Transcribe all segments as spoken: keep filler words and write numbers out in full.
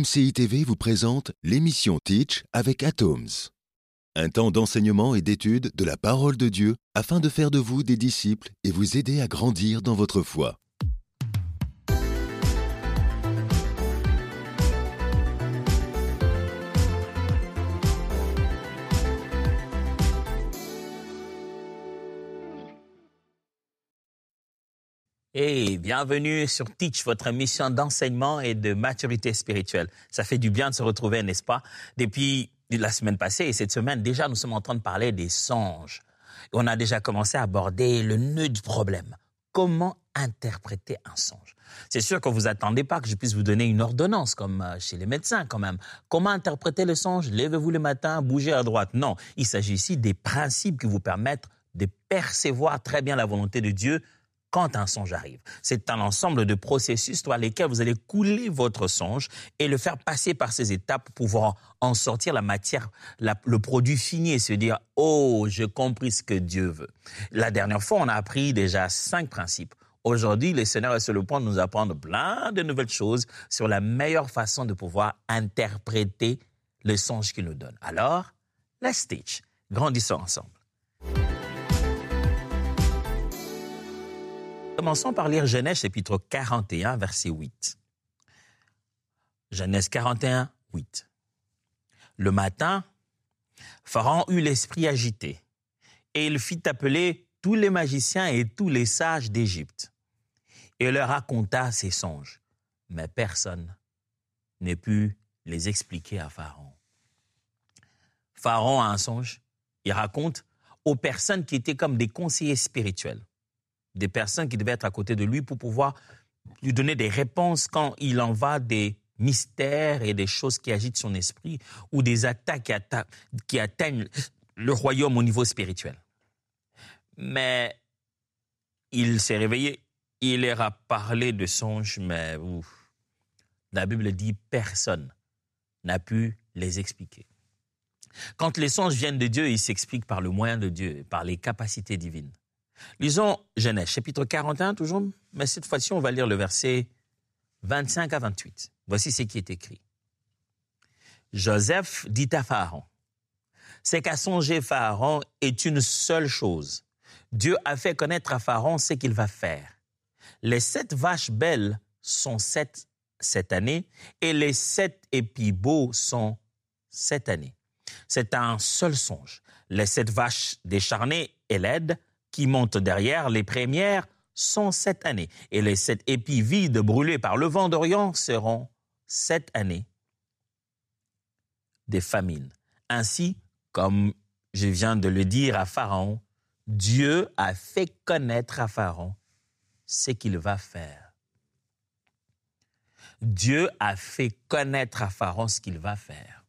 M C I T V vous présente l'émission Teach avec Atoms. Un temps d'enseignement et d'étude de la parole de Dieu afin de faire de vous des disciples et vous aider à grandir dans votre foi. Hey, bienvenue sur Teach, votre émission d'enseignement et de maturité spirituelle. Ça fait du bien de se retrouver, n'est-ce pas? Depuis la semaine passée et cette semaine, déjà, nous sommes en train de parler des songes. On a déjà commencé à aborder le nœud du problème. Comment interpréter un songe? C'est sûr que vous n'attendez pas que je puisse vous donner une ordonnance, comme chez les médecins quand même. Comment interpréter le songe? Levez-vous le matin, bougez à droite. Non, il s'agit ici des principes qui vous permettent de percevoir très bien la volonté de Dieu quand un songe arrive. C'est un ensemble de processus dans lesquels vous allez couler votre songe et le faire passer par ces étapes pour pouvoir en sortir la matière, la, le produit fini et se dire « Oh, j'ai compris ce que Dieu veut ». La dernière fois, on a appris déjà cinq principes. Aujourd'hui, le Seigneur est sur le point de nous apprendre plein de nouvelles choses sur la meilleure façon de pouvoir interpréter le songe qu'il nous donne. Alors, let's teach. Grandissons ensemble. Commençons par lire Genèse chapitre quarante et un, verset huit. Genèse quarante et un, huit. Le matin, Pharaon eut l'esprit agité, et il fit appeler tous les magiciens et tous les sages d'Égypte, et leur raconta ses songes. Mais personne ne put les expliquer à Pharaon. Pharaon a un songe, il raconte aux personnes qui étaient comme des conseillers spirituels, des personnes qui devaient être à côté de lui pour pouvoir lui donner des réponses quand il en va des mystères et des choses qui agitent son esprit ou des attaques qui, atta- qui atteignent le royaume au niveau spirituel. Mais il s'est réveillé, il leur a parlé de songes, mais ouf, la Bible dit personne n'a pu les expliquer. Quand les songes viennent de Dieu, ils s'expliquent par le moyen de Dieu, par les capacités divines. Lisons Genèse, chapitre quarante et un, toujours, mais cette fois-ci, on va lire le verset vingt-cinq à vingt-huit. Voici ce qui est écrit. Joseph dit à Pharaon, « C'est qu'à songer Pharaon est une seule chose. Dieu a fait connaître à Pharaon ce qu'il va faire. Les sept vaches belles sont sept cette année, et les sept épis beaux sont cette année. C'est un seul songe. Les sept vaches décharnées et laides qui montent derrière les premières sont sept années. Et les sept épis vides brûlés par le vent d'Orient seront sept années des famines. Ainsi, comme je viens de le dire à Pharaon, Dieu a fait connaître à Pharaon ce qu'il va faire. Dieu a fait connaître à Pharaon ce qu'il va faire.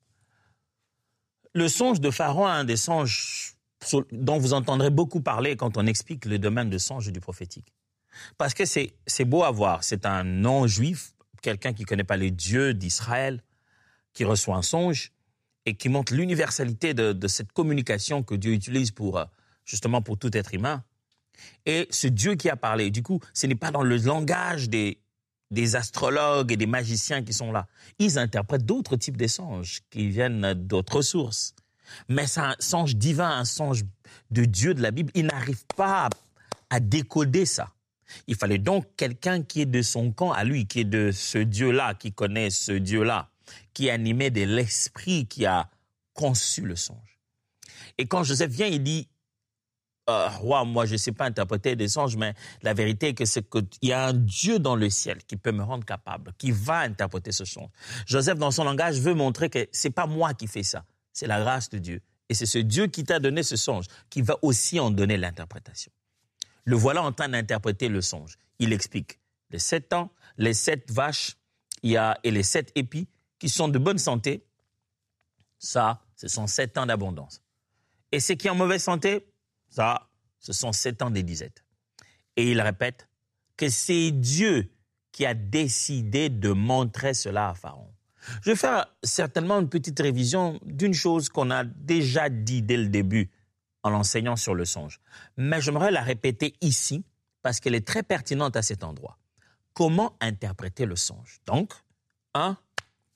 Le songe de Pharaon est un des songes dont vous entendrez beaucoup parler quand on explique le domaine de songe du prophétique. Parce que c'est, c'est beau à voir. C'est un non-juif, quelqu'un qui ne connaît pas les dieux d'Israël, qui reçoit un songe et qui montre l'universalité de, de cette communication que Dieu utilise pour, justement pour tout être humain. Et ce Dieu qui a parlé, du coup, ce n'est pas dans le langage des, des astrologues et des magiciens qui sont là. Ils interprètent d'autres types de songes qui viennent d'autres sources. Mais c'est un songe divin, un songe de Dieu de la Bible. Il n'arrive pas à, à décoder ça. Il fallait donc quelqu'un qui est de son camp à lui, qui est de ce Dieu-là, qui connaît ce Dieu-là, qui est animé de l'esprit qui a conçu le songe. Et quand Joseph vient, il dit euh, « Roi, moi je ne sais pas interpréter des songes, mais la vérité est que c'est qu'il y a un Dieu dans le ciel qui peut me rendre capable, qui va interpréter ce songe. » Joseph, dans son langage, veut montrer que ce n'est pas moi qui fais ça. C'est la grâce de Dieu. Et c'est ce Dieu qui t'a donné ce songe, qui va aussi en donner l'interprétation. Le voilà en train d'interpréter le songe. Il explique les sept ans, les sept vaches il y a, et les sept épis qui sont de bonne santé. Ça, ce sont sept ans d'abondance. Et ceux qui sont en mauvaise santé, ça, ce sont sept ans de disette. Et il répète que c'est Dieu qui a décidé de montrer cela à Pharaon. Je vais faire certainement une petite révision d'une chose qu'on a déjà dit dès le début en l'enseignant sur le songe. Mais j'aimerais la répéter ici parce qu'elle est très pertinente à cet endroit. Comment interpréter le songe? Donc, un,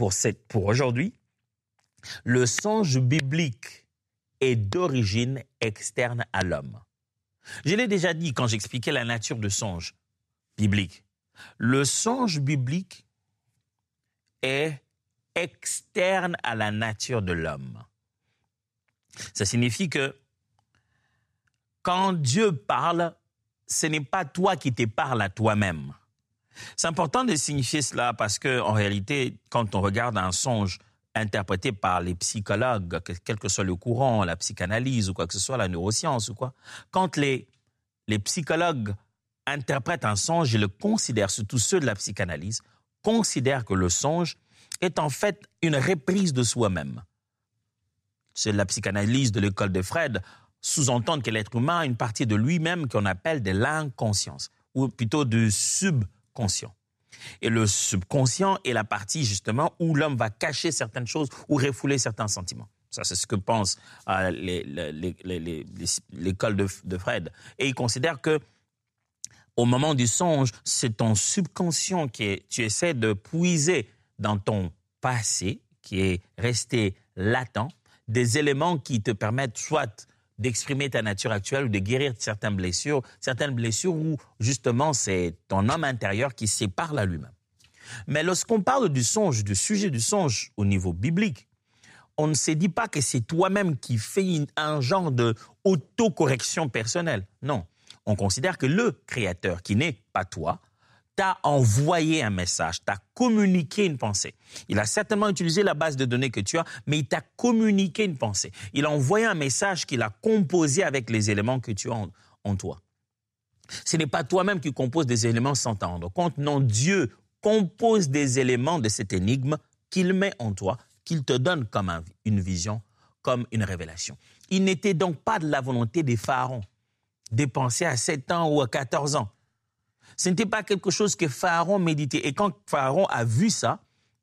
pour, cette, pour aujourd'hui, le songe biblique est d'origine externe à l'homme. Je l'ai déjà dit quand j'expliquais la nature du songe biblique. Le songe biblique est externe à la nature de l'homme. Ça signifie que quand Dieu parle, ce n'est pas toi qui te parles à toi-même. C'est important de signifier cela parce qu'en réalité, quand on regarde un songe interprété par les psychologues, quel que soit le courant, la psychanalyse ou quoi que ce soit, la neuroscience ou quoi, quand les, les psychologues interprètent un songe, ils le considèrent, surtout ceux de la psychanalyse, considèrent que le songe est en fait une reprise de soi-même. C'est la psychanalyse de l'école de Freud, sous-entendre que l'être humain a une partie de lui-même qu'on appelle de l'inconscience, ou plutôt du subconscient. Et le subconscient est la partie justement où l'homme va cacher certaines choses ou refouler certains sentiments. Ça, c'est ce que pense euh, les, les, les, les, les, l'école de, de Freud. Et il considère que au moment du songe, c'est ton subconscient qui est, tu essaies de puiser dans ton passé, qui est resté latent, des éléments qui te permettent soit d'exprimer ta nature actuelle ou de guérir certaines blessures, certaines blessures où justement c'est ton homme intérieur qui se parle à lui-même. Mais lorsqu'on parle du songe, du sujet du songe au niveau biblique, on ne se dit pas que c'est toi-même qui fais un genre de autocorrection personnelle. Non, on considère que le Créateur, qui n'est pas toi, t'a envoyé un message, t'a communiqué une pensée. Il a certainement utilisé la base de données que tu as, mais il t'a communiqué une pensée. Il a envoyé un message qu'il a composé avec les éléments que tu as en, en toi. Ce n'est pas toi-même qui compose des éléments sans t'en rendre compte. Non, Dieu compose des éléments de cette énigme qu'il met en toi, qu'il te donne comme un, une vision, comme une révélation. Il n'était donc pas de la volonté des pharaons de penser à sept ans ou à quatorze ans. Ce n'était pas quelque chose que Pharaon méditait. Et quand Pharaon a vu ça,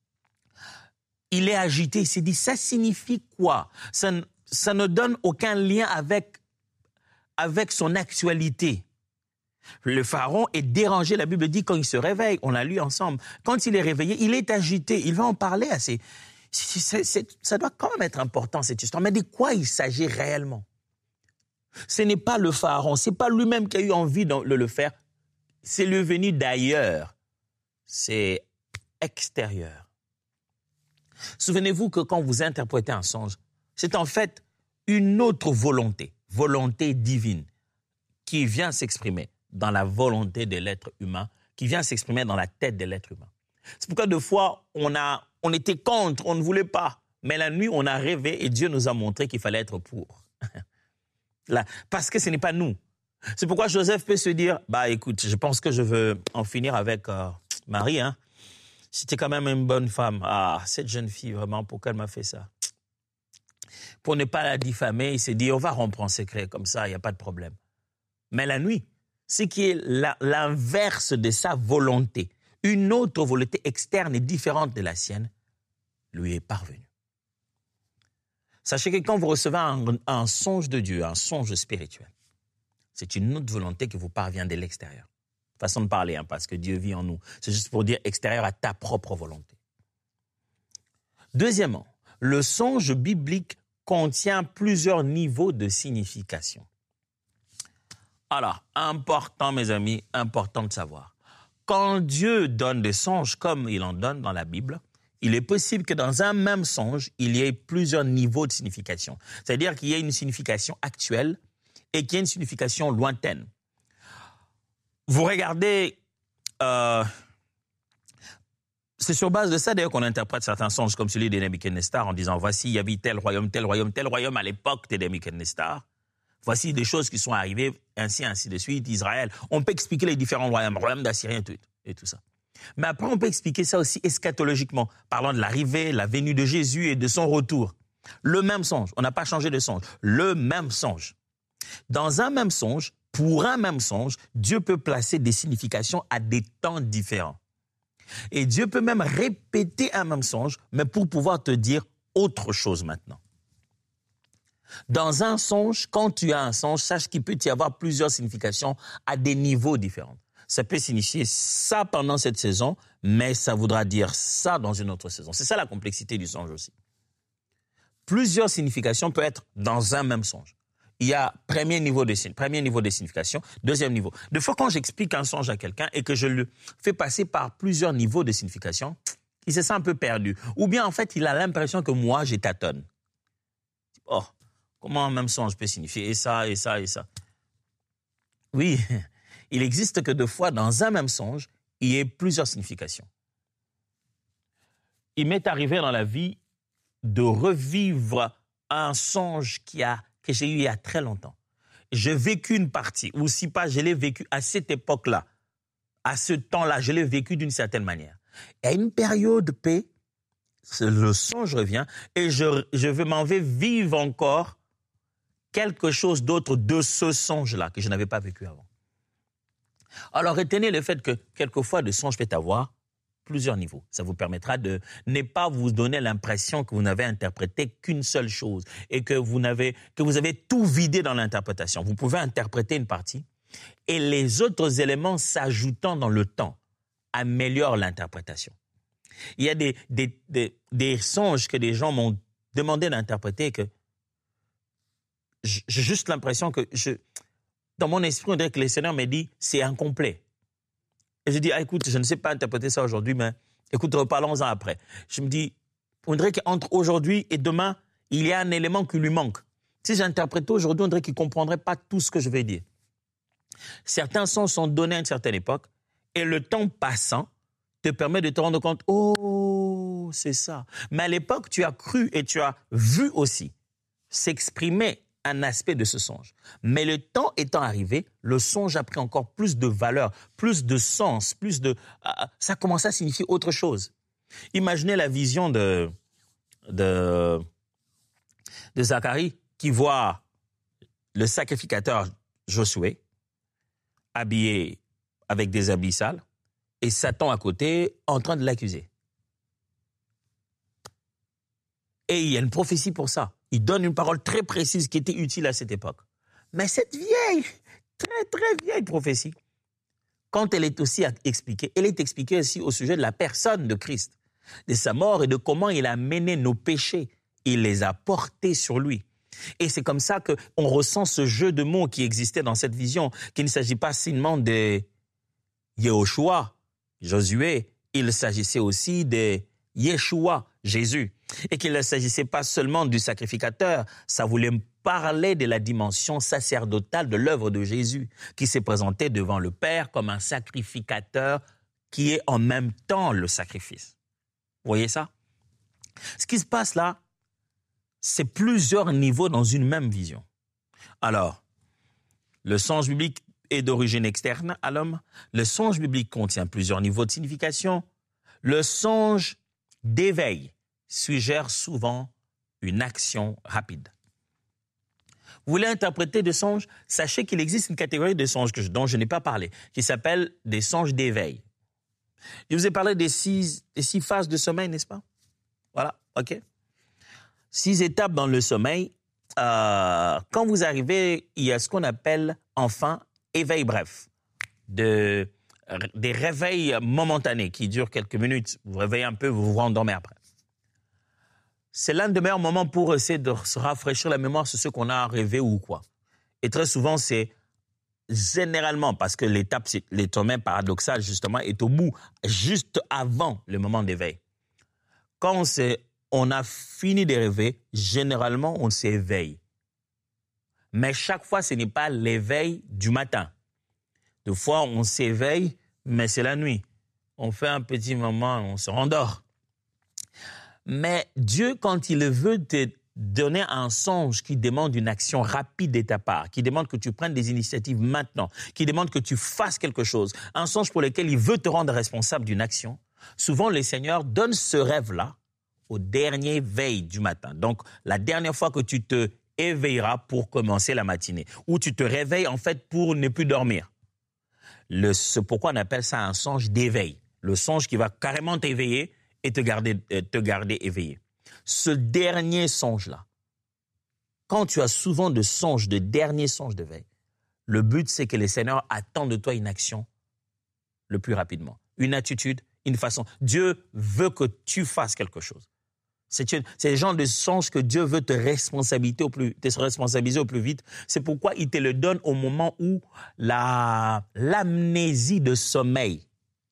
il est agité. Il s'est dit, ça signifie quoi? Ça, ça ne donne aucun lien avec, avec son actualité. Le Pharaon est dérangé. La Bible dit quand il se réveille, on l'a lu ensemble. Quand il est réveillé, il est agité. Il va en parler à ses... C'est, c'est, ça doit quand même être important, cette histoire. Mais de quoi il s'agit réellement? Ce n'est pas le Pharaon. Ce n'est pas lui-même qui a eu envie de le faire. C'est le venu d'ailleurs, c'est extérieur. Souvenez-vous que quand vous interprétez un songe, c'est en fait une autre volonté, volonté divine, qui vient s'exprimer dans la volonté de l'être humain, qui vient s'exprimer dans la tête de l'être humain. C'est pourquoi deux fois, on, a, on était contre, on ne voulait pas. Mais la nuit, on a rêvé et Dieu nous a montré qu'il fallait être pour. Là, parce que ce n'est pas nous. C'est pourquoi Joseph peut se dire, bah écoute, je pense que je veux en finir avec euh, Marie. Hein. C'était quand même une bonne femme. Ah, cette jeune fille, vraiment, pourquoi elle m'a fait ça? Pour ne pas la diffamer, il s'est dit, on va rompre en secret, comme ça, il n'y a pas de problème. Mais la nuit, ce qui est la, l'inverse de sa volonté, une autre volonté externe et différente de la sienne, lui est parvenue. Sachez que quand vous recevez un, un songe de Dieu, un songe spirituel, c'est une autre volonté qui vous parvient de l'extérieur. Façon de parler, hein, parce que Dieu vit en nous. C'est juste pour dire extérieur à ta propre volonté. Deuxièmement, le songe biblique contient plusieurs niveaux de signification. Alors, important, mes amis, important de savoir. Quand Dieu donne des songes comme il en donne dans la Bible, il est possible que dans un même songe, il y ait plusieurs niveaux de signification. C'est-à-dire qu'il y ait une signification actuelle et qu'il y ait une signification lointaine. Vous regardez, euh, c'est sur base de ça d'ailleurs qu'on interprète certains songes comme celui de Nebuchadnezzar en disant « Voici, il y avait tel royaume, tel royaume, tel royaume à l'époque de Nebuchadnezzar. Voici des choses qui sont arrivées, ainsi, ainsi de suite, Israël. » On peut expliquer les différents royaumes, le royaume d'Assyrie et tout, et tout ça. Mais après, on peut expliquer ça aussi eschatologiquement, parlant de l'arrivée, la venue de Jésus et de son retour. Le même songe, on n'a pas changé de songe, le même songe. Dans un même songe, pour un même songe, Dieu peut placer des significations à des temps différents. Et Dieu peut même répéter un même songe, mais pour pouvoir te dire autre chose maintenant. Dans un songe, quand tu as un songe, sache qu'il peut y avoir plusieurs significations à des niveaux différents. ça peut signifier ça pendant cette saison, mais ça voudra dire ça dans une autre saison. C'est ça la complexité du songe aussi. Plusieurs significations peuvent être dans un même songe. Il y a premier niveau de, premier niveau de signification, deuxième niveau. Des fois, quand j'explique un songe à quelqu'un et que je le fais passer par plusieurs niveaux de signification, il se sent un peu perdu. Ou bien, en fait, il a l'impression que moi, je tâtonne. Oh, comment un même songe peut signifier et ça, et ça, et ça? Oui, il existe que deux fois, dans un même songe, il y ait plusieurs significations. Il m'est arrivé dans la vie de revivre un songe qui a, que j'ai eu il y a très longtemps. J'ai vécu une partie, ou si pas, je l'ai vécu à cette époque-là, à ce temps-là, je l'ai vécu d'une certaine manière. Et à une période de paix, le songe revient et je, je m'en vais vivre encore quelque chose d'autre de ce songe-là que je n'avais pas vécu avant. Alors, retenez le fait que quelquefois, le songe peut avoir plusieurs niveaux. Ça vous permettra de ne pas vous donner l'impression que vous n'avez interprété qu'une seule chose et que vous, n'avez, que vous avez tout vidé dans l'interprétation. Vous pouvez interpréter une partie et les autres éléments s'ajoutant dans le temps améliorent l'interprétation. Il y a des, des, des, des songes que des gens m'ont demandé d'interpréter que j'ai juste l'impression que je, dans mon esprit, on dirait que le Seigneur m'a dit c'est incomplet. Et je dis, ah, écoute, je ne sais pas interpréter ça aujourd'hui, mais écoute, reparlons-en après. Je me dis, on dirait qu'entre aujourd'hui et demain, il y a un élément qui lui manque. Si j'interprétais aujourd'hui, on dirait qu'il ne comprendrait pas tout ce que je vais dire. Certains sons sont donnés à une certaine époque et le temps passant te permet de te rendre compte, oh, c'est ça. Mais à l'époque, tu as cru et tu as vu aussi s'exprimer un aspect de ce songe. Mais le temps étant arrivé, le songe a pris encore plus de valeur, plus de sens, plus de... Uh, ça commençait à signifier autre chose. Imaginez la vision de, de, de Zacharie qui voit le sacrificateur Josué habillé avec des habits sales et Satan à côté en train de l'accuser. Et il y a une prophétie pour ça. Il donne une parole très précise qui était utile à cette époque. Mais cette vieille, très très vieille prophétie, quand elle est aussi expliquée, elle est expliquée aussi au sujet de la personne de Christ, de sa mort et de comment il a mené nos péchés. Il les a portés sur lui. Et c'est comme ça qu'on ressent ce jeu de mots qui existait dans cette vision, qu'il ne s'agit pas seulement de Yehoshua, Josué, il s'agissait aussi de Yeshua, Jésus. Et qu'il ne s'agissait pas seulement du sacrificateur, ça voulait parler de la dimension sacerdotale de l'œuvre de Jésus, qui s'est présenté devant le Père comme un sacrificateur qui est en même temps le sacrifice. Vous voyez ça? Ce qui se passe là, c'est plusieurs niveaux dans une même vision. Alors, le songe biblique est d'origine externe à l'homme. Le songe biblique contient plusieurs niveaux de signification. Le songe d'éveil suggère souvent une action rapide. Vous voulez interpréter des songes? Sachez qu'il existe une catégorie de songes que je, dont je n'ai pas parlé, qui s'appelle des songes d'éveil. Je vous ai parlé des six, des six phases de sommeil, n'est-ce pas? Voilà, ok. Six étapes dans le sommeil. Euh, quand vous arrivez, il y a ce qu'on appelle, enfin, éveil bref. De, des réveils momentanés qui durent quelques minutes. Vous vous réveillez un peu, vous vous rendormez après. C'est l'un des meilleurs moments pour essayer de se rafraîchir la mémoire sur ce qu'on a rêvé ou quoi. Et très souvent, c'est généralement, parce que l'étape, c'est, le sommeil paradoxal, justement, est au bout, juste avant le moment d'éveil. Quand on, s'est, on a fini de rêver, généralement, on s'éveille. Mais chaque fois, ce n'est pas l'éveil du matin. Des fois, on s'éveille, mais c'est la nuit. On fait un petit moment, on se rendort. Mais Dieu, quand il veut te donner un songe qui demande une action rapide de ta part, qui demande que tu prennes des initiatives maintenant, qui demande que tu fasses quelque chose, un songe pour lequel il veut te rendre responsable d'une action, souvent le Seigneur donne ce rêve-là au dernier veille du matin. Donc, la dernière fois que tu te éveilleras pour commencer la matinée, ou tu te réveilles en fait pour ne plus dormir. Le, c'est pourquoi on appelle ça un songe d'éveil. Le songe qui va carrément t'éveiller et te garder, te garder éveillé. Ce dernier songe-là, quand tu as souvent de songes, de derniers songes de veille, le but, c'est que le Seigneur attend de toi une action le plus rapidement. Une attitude, une façon. Dieu veut que tu fasses quelque chose. C'est, une, c'est le genre de songe que Dieu veut te responsabiliser au plus, te responsabiliser au plus vite. C'est pourquoi il te le donne au moment où la, l'amnésie de sommeil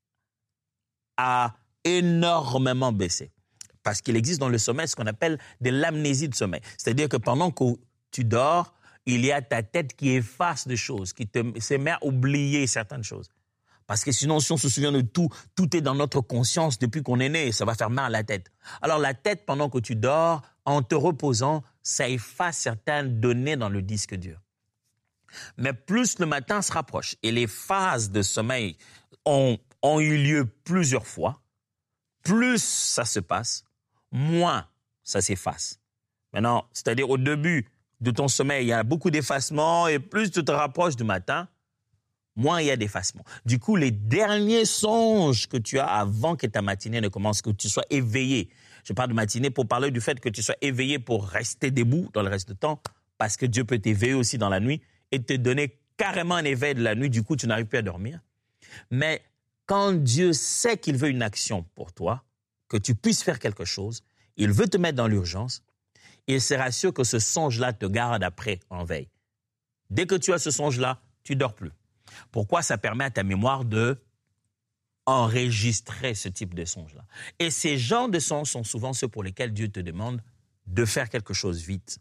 a énormément baissé. Parce qu'il existe dans le sommeil ce qu'on appelle de l'amnésie de sommeil. C'est-à-dire que pendant que tu dors, il y a ta tête qui efface des choses, qui te se met à oublier certaines choses. Parce que sinon, si on se souvient de tout, tout est dans notre conscience depuis qu'on est né, ça va faire mal à la tête. Alors la tête, pendant que tu dors, en te reposant, ça efface certaines données dans le disque dur. Mais plus le matin se rapproche et les phases de sommeil ont, ont eu lieu plusieurs fois, plus ça se passe, moins ça s'efface. Maintenant, c'est-à-dire au début de ton sommeil, il y a beaucoup d'effacements et plus tu te rapproches du matin, moins il y a d'effacement. Du coup, les derniers songes que tu as avant que ta matinée ne commence, que tu sois éveillé. Je parle de matinée pour parler du fait que tu sois éveillé pour rester debout dans le reste du temps, parce que Dieu peut t'éveiller aussi dans la nuit et te donner carrément un éveil de la nuit. Du coup, tu n'arrives plus à dormir. Mais quand Dieu sait qu'il veut une action pour toi, que tu puisses faire quelque chose, il veut te mettre dans l'urgence, il sera sûr que ce songe-là te garde après en veille. Dès que tu as ce songe-là, tu ne dors plus. Pourquoi? Ça permet à ta mémoire de enregistrer ce type de songe-là. Et ces genres de songes sont souvent ceux pour lesquels Dieu te demande de faire quelque chose vite.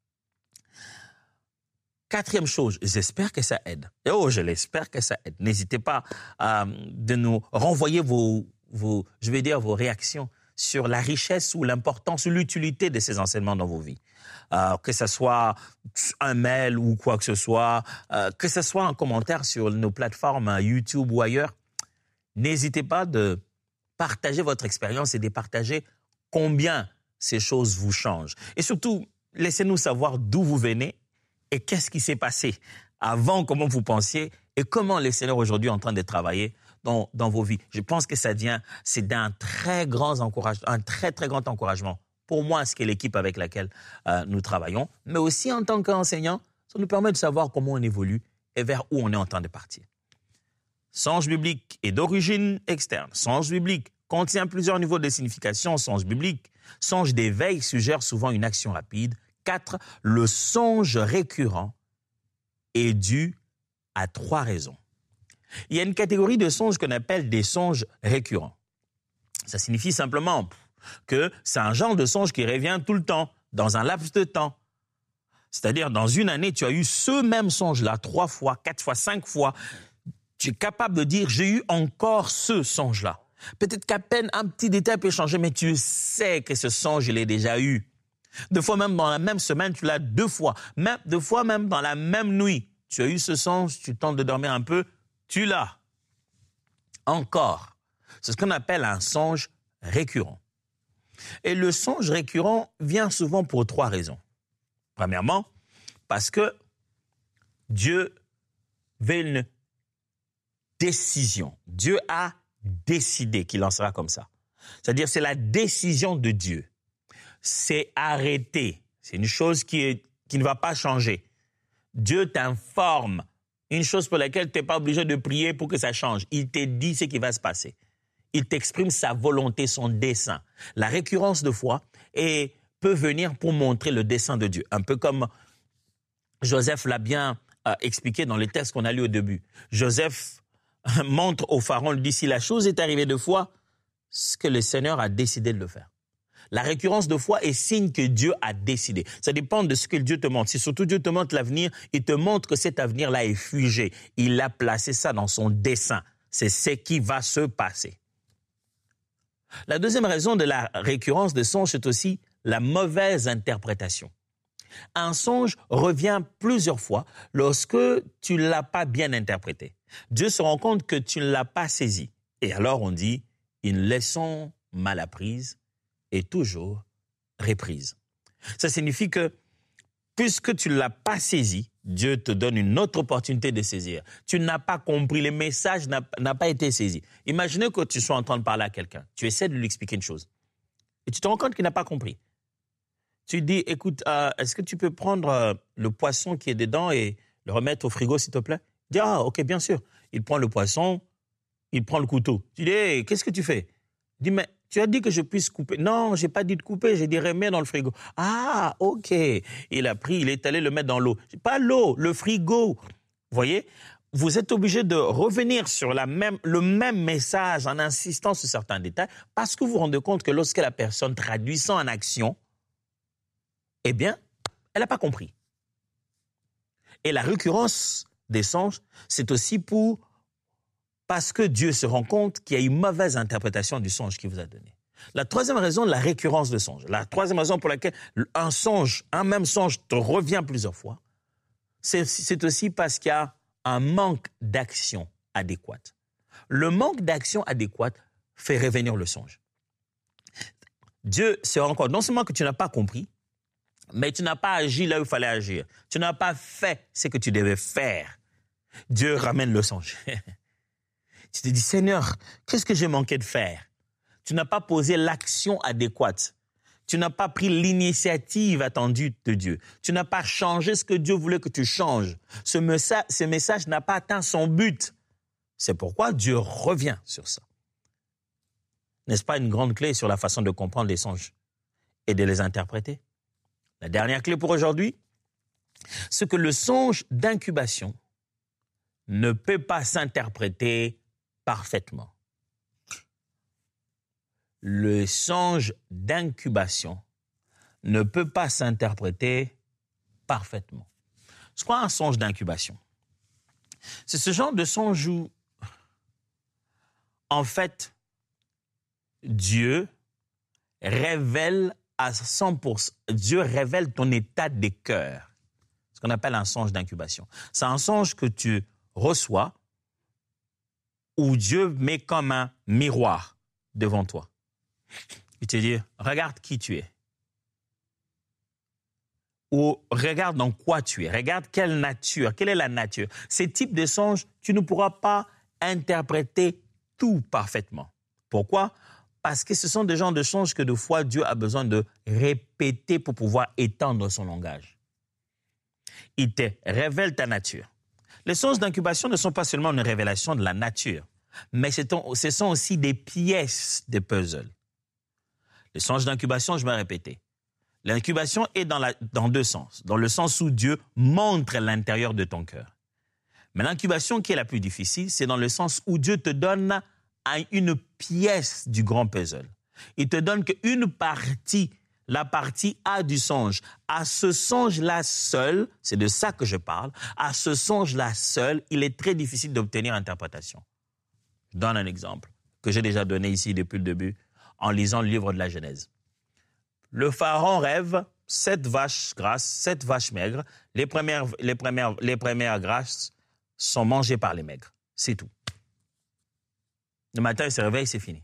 Quatrième chose, j'espère que ça aide. Et oh, je l'espère que ça aide. N'hésitez pas euh, de nous renvoyer vos, vos, je vais dire, vos réactions sur la richesse ou l'importance ou l'utilité de ces enseignements dans vos vies. Euh, que ce soit un mail ou quoi que ce soit, euh, que ce soit un commentaire sur nos plateformes YouTube ou ailleurs, n'hésitez pas de partager votre expérience et de partager combien ces choses vous changent. Et surtout, laissez-nous savoir d'où vous venez et qu'est-ce qui s'est passé avant, comment vous pensiez et comment le Seigneur aujourd'hui est en train de travailler dans, dans vos vies. Je pense que ça devient, c'est d'un très grand encouragement, un très, très grand encouragement pour moi, ce qu'est l'équipe avec laquelle euh, nous travaillons, mais aussi en tant qu'enseignant, ça nous permet de savoir comment on évolue et vers où on est en train de partir. Songe biblique est d'origine externe. Songe biblique contient plusieurs niveaux de signification. Songe biblique, songe d'éveil suggère souvent une action rapide. Quatre, le songe récurrent est dû à trois raisons. Il y a une catégorie de songes qu'on appelle des songes récurrents. Ça signifie simplement que c'est un genre de songe qui revient tout le temps, dans un laps de temps. C'est-à-dire, dans une année, tu as eu ce même songe-là, trois fois, quatre fois, cinq fois. Tu es capable de dire, j'ai eu encore ce songe-là. Peut-être qu'à peine un petit détail peut changer, mais tu sais que ce songe, je l'ai déjà eu. Deux fois même dans la même semaine, tu l'as deux fois. Même, deux fois même dans la même nuit. Tu as eu ce songe, tu tentes de dormir un peu, tu l'as. Encore. C'est ce qu'on appelle un songe récurrent. Et le songe récurrent vient souvent pour trois raisons. Premièrement, parce que Dieu veut une décision. Dieu a décidé qu'il en sera comme ça. C'est-à-dire, c'est la décision de Dieu. C'est arrêté. C'est une chose qui, est, qui ne va pas changer. Dieu t'informe. Une chose pour laquelle tu n'es pas obligé de prier pour que ça change. Il te dit ce qui va se passer. Il t'exprime sa volonté, son dessein. La récurrence de foi et peut venir pour montrer le dessein de Dieu. Un peu comme Joseph l'a bien euh, expliqué dans les textes qu'on a lus au début. Joseph montre au pharaon, lui dit, si la chose est arrivée deux fois, c'est que le Seigneur a décidé de le faire. La récurrence de foi est signe que Dieu a décidé. Ça dépend de ce que Dieu te montre. Si surtout Dieu te montre l'avenir, il te montre que cet avenir-là est figé. Il a placé ça dans son dessein. C'est ce qui va se passer. La deuxième raison de la récurrence de songe, c'est aussi la mauvaise interprétation. Un songe revient plusieurs fois lorsque tu ne l'as pas bien interprété. Dieu se rend compte que tu ne l'as pas saisi. Et alors on dit, une leçon mal apprise est toujours reprise. Ça signifie que puisque tu ne l'as pas saisi, Dieu te donne une autre opportunité de saisir. Tu n'as pas compris, le message n'a, n'a pas été saisi. Imaginez que tu sois en train de parler à quelqu'un. Tu essaies de lui expliquer une chose. Et tu te rends compte qu'il n'a pas compris. Tu dis, écoute, euh, est-ce que tu peux prendre euh, le poisson qui est dedans et le remettre au frigo, s'il te plaît? Il dit, ah, ok, bien sûr. Il prend le poisson, il prend le couteau. Tu dis, hey, qu'est-ce que tu fais? Il dit, mais tu as dit que je puisse couper. Non, je n'ai pas dit de couper, j'ai dit remets dans le frigo. Ah, ok. Il a pris, il est allé le mettre dans l'eau. Pas l'eau, le frigo. Vous voyez? Vous êtes obligé de revenir sur la même, le même message en insistant sur certains détails parce que vous vous rendez compte que lorsque la personne traduit ça en action, eh bien, elle n'a pas compris. Et la récurrence des songes, c'est aussi pour parce que Dieu se rend compte qu'il y a une mauvaise interprétation du songe qu'il vous a donné. La troisième raison, la récurrence de songe. La troisième raison pour laquelle un songe, un même songe te revient plusieurs fois, c'est, c'est aussi parce qu'il y a un manque d'action adéquate. Le manque d'action adéquate fait revenir le songe. Dieu se rend compte, non seulement que tu n'as pas compris, mais tu n'as pas agi là où il fallait agir. Tu n'as pas fait ce que tu devais faire. Dieu ramène le songe. Tu te dis, Seigneur, qu'est-ce que j'ai manqué de faire? Tu n'as pas posé l'action adéquate. Tu n'as pas pris l'initiative attendue de Dieu. Tu n'as pas changé ce que Dieu voulait que tu changes. Ce message, ce message n'a pas atteint son but. C'est pourquoi Dieu revient sur ça. N'est-ce pas une grande clé sur la façon de comprendre les songes et de les interpréter? La dernière clé pour aujourd'hui, c'est que le songe d'incubation ne peut pas s'interpréter parfaitement. Le songe d'incubation ne peut pas s'interpréter parfaitement. C'est quoi un songe d'incubation? C'est ce genre de songe où, en fait, Dieu révèle à cent pour cent, Dieu révèle ton état de cœur. Ce qu'on appelle un songe d'incubation. C'est un songe que tu reçois où Dieu met comme un miroir devant toi. Il te dit, regarde qui tu es. Ou regarde dans quoi tu es. Regarde quelle nature, quelle est la nature. Ces types de songes, tu ne pourras pas interpréter tout parfaitement. Pourquoi? Parce que ce sont des genres de songes que de fois Dieu a besoin de répéter pour pouvoir étendre son langage. Il te révèle ta nature. Les songes d'incubation ne sont pas seulement une révélation de la nature, mais ce sont aussi des pièces de puzzle. Les songes d'incubation, je vais répéter. L'incubation est dans, la, dans deux sens. Dans le sens où Dieu montre l'intérieur de ton cœur. Mais l'incubation qui est la plus difficile, c'est dans le sens où Dieu te donne une pièce du grand puzzle. Il te donne qu'une partie, la partie A du songe. À ce songe-là seul, c'est de ça que je parle, à ce songe-là seul, il est très difficile d'obtenir interprétation. Je donne un exemple que j'ai déjà donné ici depuis le début en lisant le livre de la Genèse. Le pharaon rêve sept vaches grasses, sept vaches maigres. Les premières, les premières, les premières grasses sont mangées par les maigres. C'est tout. Le matin, il se réveille, c'est fini.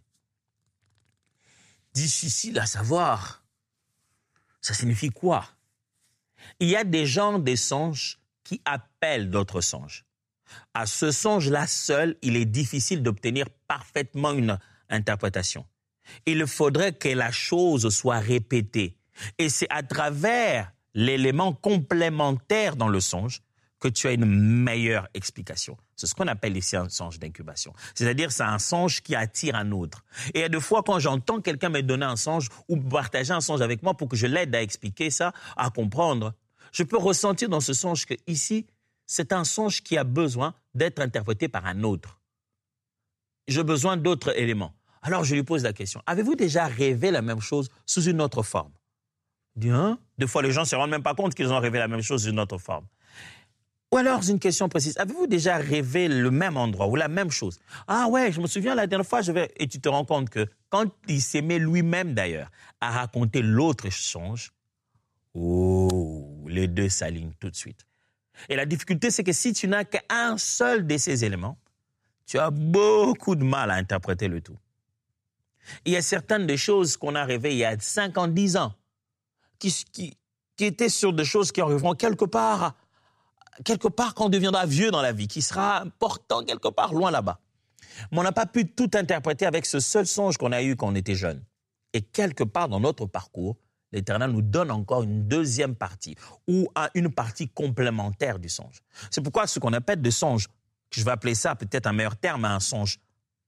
Difficile à savoir. Ça signifie quoi? Il y a des genres de songes qui appellent d'autres songes. À ce songe-là seul, il est difficile d'obtenir parfaitement une interprétation. Il faudrait que la chose soit répétée. Et c'est à travers l'élément complémentaire dans le songe que tu as une meilleure explication. C'est ce qu'on appelle ici un songe d'incubation. C'est-à-dire c'est un songe qui attire un autre. Et il y a des fois, quand j'entends quelqu'un me donner un songe ou partager un songe avec moi pour que je l'aide à expliquer ça, à comprendre, je peux ressentir dans ce songe que ici, c'est un songe qui a besoin d'être interprété par un autre. J'ai besoin d'autres éléments. Alors, je lui pose la question. Avez-vous déjà rêvé la même chose sous une autre forme? Il dit, hein? Des fois, les gens ne se rendent même pas compte qu'ils ont rêvé la même chose sous une autre forme. Ou alors, une question précise. Avez-vous déjà rêvé le même endroit ou la même chose? Ah ouais, je me souviens la dernière fois, je vais... Et tu te rends compte que quand il s'est mis lui-même d'ailleurs à raconter l'autre songe, oh, les deux s'alignent tout de suite. Et la difficulté, c'est que si tu n'as qu'un seul de ces éléments, tu as beaucoup de mal à interpréter le tout. Il y a certaines des choses qu'on a rêvées il y a cinq ans, dix ans, qui, qui, qui étaient sur des choses qui arriveront quelque part, quelque part quand on deviendra vieux dans la vie, qui sera important quelque part loin là-bas. Mais on n'a pas pu tout interpréter avec ce seul songe qu'on a eu quand on était jeune. Et quelque part dans notre parcours, l'Éternel nous donne encore une deuxième partie ou une partie complémentaire du songe. C'est pourquoi ce qu'on appelle des songes, je vais appeler ça peut-être un meilleur terme, un songe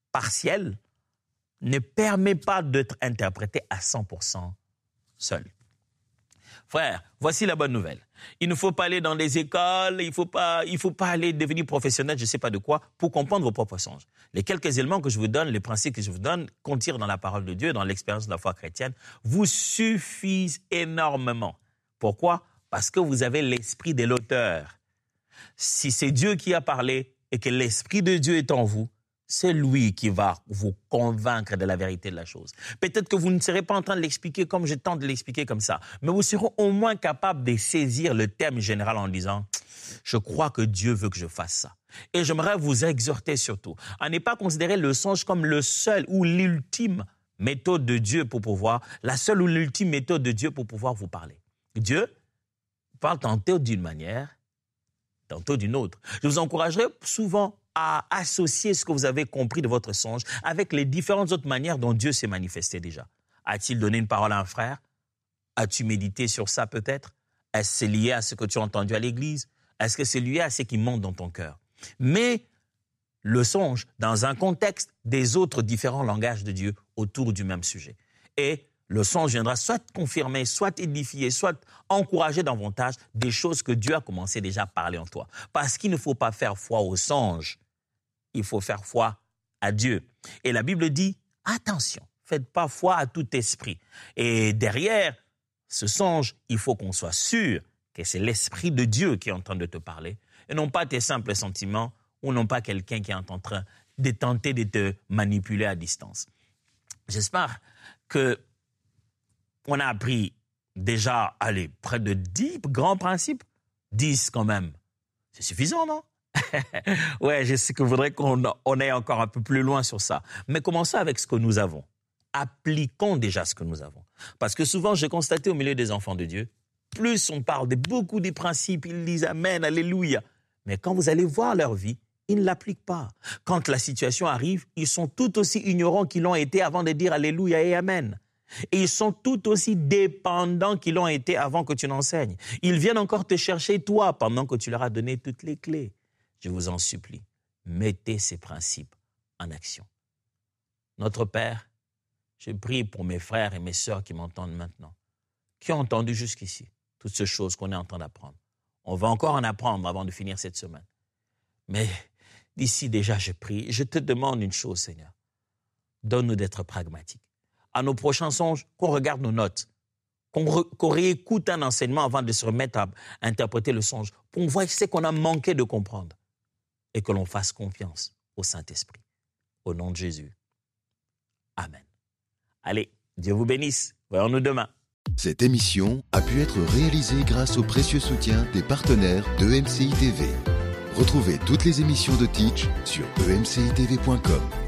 partiel ne permet pas d'être interprété à cent pour cent seul. Frère, voici la bonne nouvelle. Il ne faut pas aller dans des écoles, il ne faut pas, il faut pas aller devenir professionnel, je ne sais pas de quoi, pour comprendre vos propres songes. Les quelques éléments que je vous donne, les principes que je vous donne, qu'on tire dans la parole de Dieu, dans l'expérience de la foi chrétienne, vous suffisent énormément. Pourquoi? Parce que vous avez l'esprit de l'auteur. Si c'est Dieu qui a parlé et que l'esprit de Dieu est en vous, c'est lui qui va vous convaincre de la vérité de la chose. Peut-être que vous ne serez pas en train de l'expliquer comme je tente de l'expliquer comme ça, mais vous serez au moins capable de saisir le thème général en disant « Je crois que Dieu veut que je fasse ça ». Et j'aimerais vous exhorter surtout à ne pas considérer le songe comme le seul ou l'ultime méthode de Dieu pour pouvoir, la seule ou l'ultime méthode de Dieu pour pouvoir vous parler. Dieu parle tantôt d'une manière, tantôt d'une autre. Je vous encouragerai souvent à associer ce que vous avez compris de votre songe avec les différentes autres manières dont Dieu s'est manifesté déjà. A-t-il donné une parole à un frère? As-tu médité sur ça peut-être? Est-ce que c'est lié à ce que tu as entendu à l'église? Est-ce que c'est lié à ce qui monte dans ton cœur? Mais le songe dans un contexte des autres différents langages de Dieu autour du même sujet. Et le songe viendra soit confirmer, soit édifier, soit encourager davantage des choses que Dieu a commencé déjà à parler en toi. Parce qu'il ne faut pas faire foi au songe, il faut faire foi à Dieu. Et la Bible dit, attention, faites pas foi à tout esprit. Et derrière ce songe, il faut qu'on soit sûr que c'est l'esprit de Dieu qui est en train de te parler, et non pas tes simples sentiments, ou non pas quelqu'un qui est en train de tenter de te manipuler à distance. J'espère que on a appris déjà, allez, près de dix grands principes. dix quand même. C'est suffisant, non? Ouais, je sais que je voudrais qu'on on aille encore un peu plus loin sur ça. Mais commençons avec ce que nous avons. Appliquons déjà ce que nous avons. Parce que souvent, j'ai constaté au milieu des enfants de Dieu, plus on parle de beaucoup des principes, ils disent Amen, Alléluia. Mais quand vous allez voir leur vie, ils ne l'appliquent pas. Quand la situation arrive, ils sont tout aussi ignorants qu'ils l'ont été avant de dire Alléluia et Amen. Et ils sont tout aussi dépendants qu'ils l'ont été avant que tu n'enseignes. Ils viennent encore te chercher, toi, pendant que tu leur as donné toutes les clés. Je vous en supplie, mettez ces principes en action. Notre Père, je prie pour mes frères et mes sœurs qui m'entendent maintenant, qui ont entendu jusqu'ici toutes ces choses qu'on est en train d'apprendre. On va encore en apprendre avant de finir cette semaine. Mais d'ici déjà, je prie, je te demande une chose, Seigneur. Donne-nous d'être pragmatiques. À nos prochains songes, qu'on regarde nos notes, qu'on, re, qu'on réécoute un enseignement avant de se remettre à interpréter le songe, pour voir ce qu'on a manqué de comprendre et que l'on fasse confiance au Saint-Esprit. Au nom de Jésus. Amen. Allez, Dieu vous bénisse. Voyons-nous demain. Cette émission a pu être réalisée grâce au précieux soutien des partenaires d'E M C I T V. Retrouvez toutes les émissions de Teach sur e m c i t v point com.